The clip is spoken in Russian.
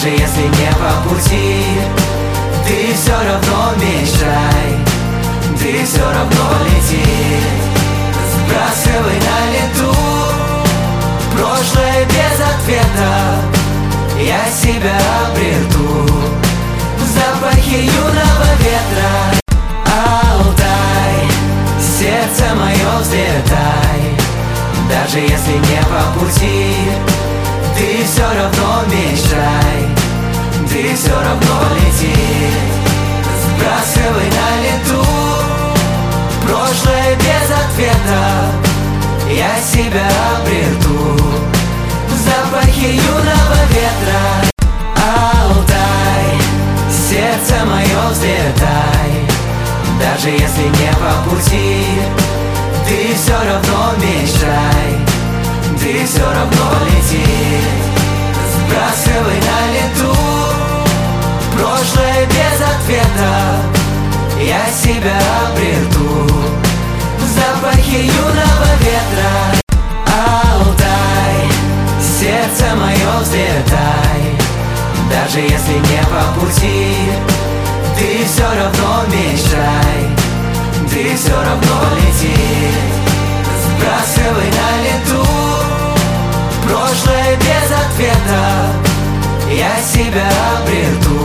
Даже если не по пути, ты все равно мечтай, ты все равно лети. Сбрасывай на лету прошлое без ответа, я себя обрету в запахе юного ветра. Алтай, сердце мое, взлетай, даже если не по пути, ты все равно мечтай, ты все равно лети. Сбрасывай на лету прошлое без ответа, я себя обрету в запахе юного ветра. Алтай, сердце мое, взлетай, даже если не по пути, ты все равно мечтай, ты все равно лети. Сбрасывай на лету прошлое без ответа, я себя обрету в запахе юного ветра. Алтай, сердце мое, взлетай, даже если не по пути, ты все равно мечтай, ты все равно лети. Сбрасывай на лету прошлое без ответа, я себя